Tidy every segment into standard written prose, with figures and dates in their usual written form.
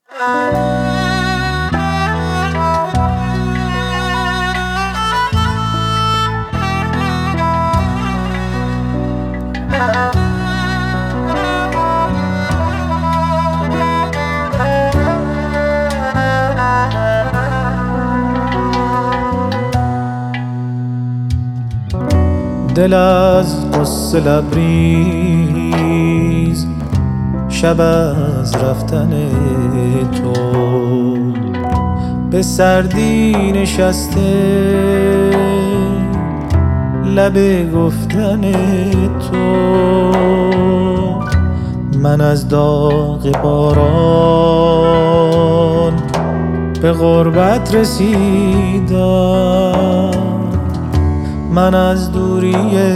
دل از غصه لبریز، شب از رفتن تو به سردی نشسته، لب گفتن تو. من از داغ باران به غربت رسیدم، من از دوری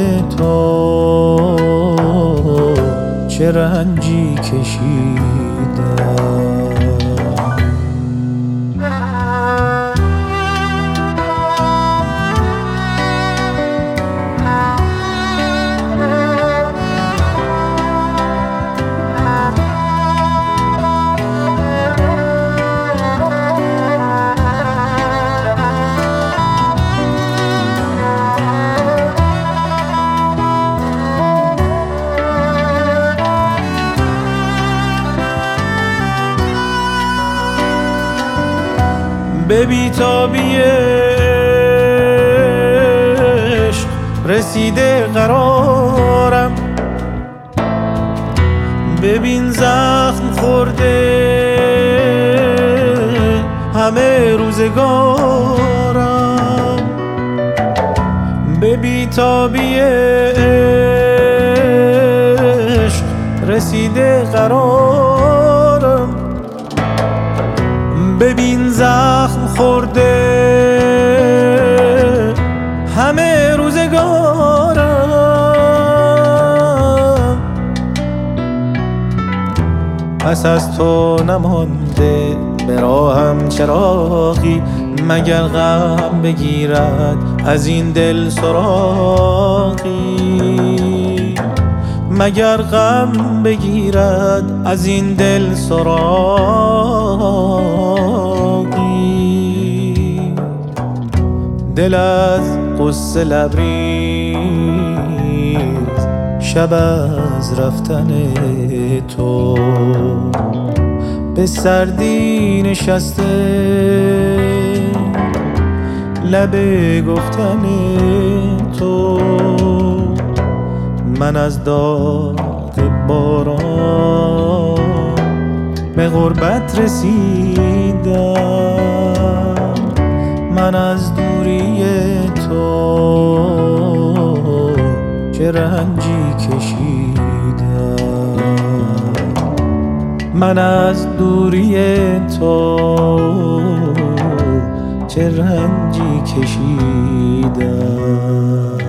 تو چه رنجی کشیدم. به بی‌تابی عشق رسیده قرارم، ببین زخم خورده همه روزگارم. به بی‌تابی عشق رسیده قرارم، ببین زخم خورده همه روزگارم. پس از تو نمانده به راهم چراغی، مگر غم بگیرد از این دل سراغی، مگر غم بگیرد از این دل سراغی. دل از غصه لبریز، شب از رفتن تو به سردی نشسته، لب گفتن تو. من از داغ باران به غربت رسیدم، من از دوری تو چه رنجی کشیدم. من از دوری تو چه رنجی کشیدم.